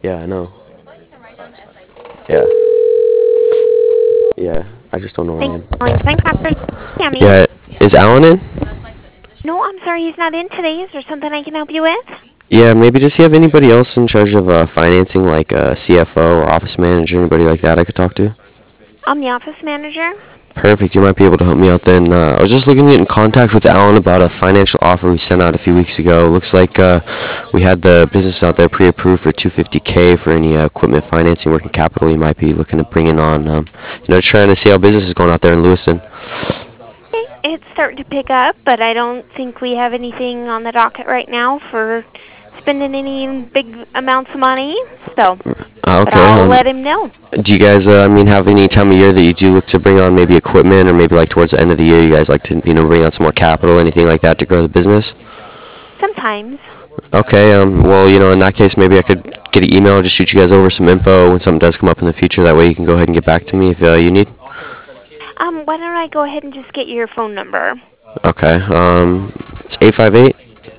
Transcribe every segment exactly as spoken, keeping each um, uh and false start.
Yeah, I know. Yeah. Yeah, I just don't know her name. Thanks, St. Patrick. Tammy. Yeah, is Alan in? No, I'm sorry, he's not in today. Is there something I can help you with? Yeah, maybe does he have anybody else in charge of uh, financing, like a C F O or office manager, anybody like that I could talk to? I'm the office manager. Perfect, you might be able to help me out then. Uh, I was just looking to get in contact with Alan about a financial offer we sent out a few weeks ago. Looks like uh, we had the business out there pre-approved for two hundred fifty K for any uh, equipment financing, working capital you might be looking to bring in on. Um, you know, trying to see how business is going out there in Lewiston. Okay, it's starting to pick up, but I don't think we have anything on the docket right now for spending any big amounts of money. So, Uh, but okay. I'll Um, let him know. do you guys, uh, I mean, have any time of year that you do look to bring on maybe equipment, or maybe like towards the end of the year, you guys like to, you know, bring on some more capital, anything like that to grow the business? Sometimes. Okay. Um. Well, you know, in that case, maybe I could get an email, just shoot you guys over some info when something does come up in the future. That way, you can go ahead and get back to me if uh, you need. Um, why don't I go ahead and just get your phone number? Okay. Um. It's eight five eight,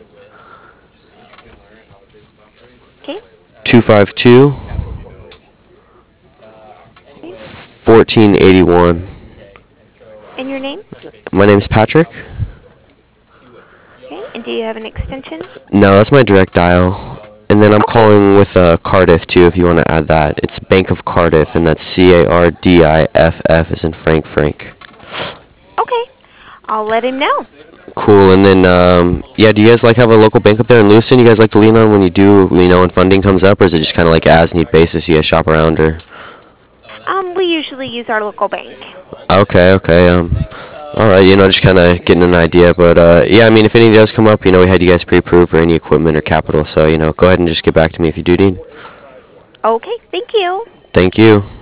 Okay. two five two, Okay. fourteen eighty one. And your name? My name's Patrick. Okay. And do you have an extension? No, that's my direct dial. And then I'm Okay. calling with uh, Cardiff too, if you want to add that. It's Bank of Cardiff, and that's C A R D I F F as in Frank Frank. Okay. I'll let him know. Cool. And then, um, yeah, do you guys like have a local bank up there in Lewiston you guys like to lean on when you do, you know, when funding comes up, or is it just kind of like as need basis you guys shop around, or? Um, we usually use our local bank. Okay, okay. Um, all right, you know, just kind of getting an idea, but uh, yeah, I mean, if anything does come up, you know, we had you guys pre-approved for any equipment or capital, so you know, go ahead and just get back to me if you do need. Okay. Thank you. Thank you.